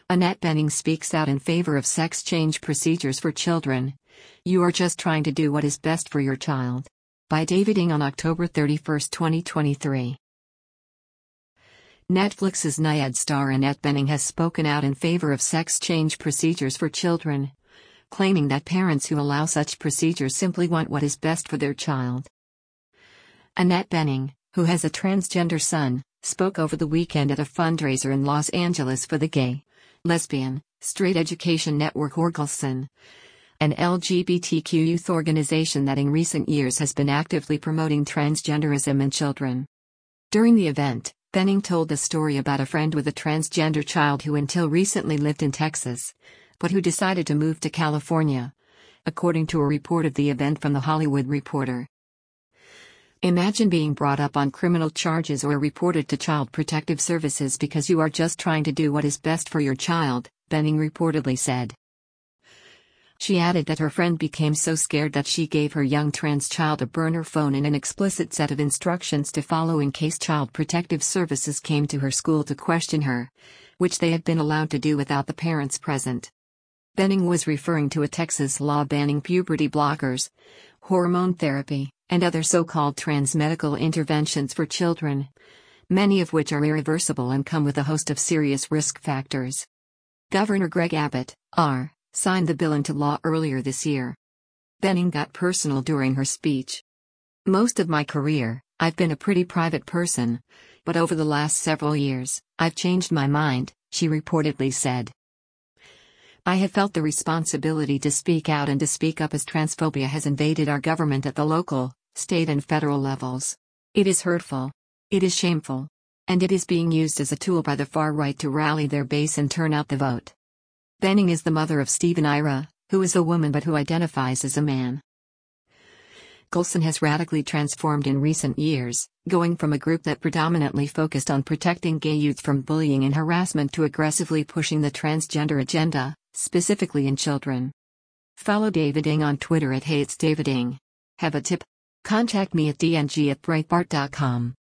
Annette Bening speaks out in favor of sex change procedures for children. You are just trying to do what is best for your child. By David Ng on October 31, 2023. Netflix's Nyad star Annette Bening has spoken out in favor of sex change procedures for children, claiming that parents who allow such procedures simply want what is best for their child. Annette Bening, who has a transgender son, spoke over the weekend at a fundraiser in Los Angeles for the Gay, Lesbian, Straight Education Network or GLSEN, an LGBTQ youth organization that in recent years has been actively promoting transgenderism in children. During the event, Bening told the story about a friend with a transgender child who until recently lived in Texas, but who decided to move to California, according to a report of the event from The Hollywood Reporter. Imagine being brought up on criminal charges or reported to Child Protective Services because you are just trying to do what is best for your child, Bening reportedly said. She added that her friend became so scared that she gave her young trans child a burner phone and an explicit set of instructions to follow in case Child Protective Services came to her school to question her, which they had been allowed to do without the parents present. Bening was referring to a Texas law banning puberty blockers, hormone therapy, and other so-called trans medical interventions for children, many of which are irreversible and come with a host of serious risk factors. Governor Greg Abbott, R., signed the bill into law earlier this year. Bening got personal during her speech. Most of my career, I've been a pretty private person, but over the last several years, I've changed my mind, she reportedly said. I have felt the responsibility to speak out and to speak up as transphobia has invaded our government at the local, state and federal levels. It is hurtful. It is shameful. And it is being used as a tool by the far right to rally their base and turn out the vote. Bening is the mother of Stephen Ira, who is a woman but who identifies as a man. GLSEN has radically transformed in recent years, going from a group that predominantly focused on protecting gay youth from bullying and harassment to aggressively pushing the transgender agenda, specifically in children. Follow David Ng on Twitter at @HatesDavidNg. Have a tip? Contact me at dng@breitbart.com.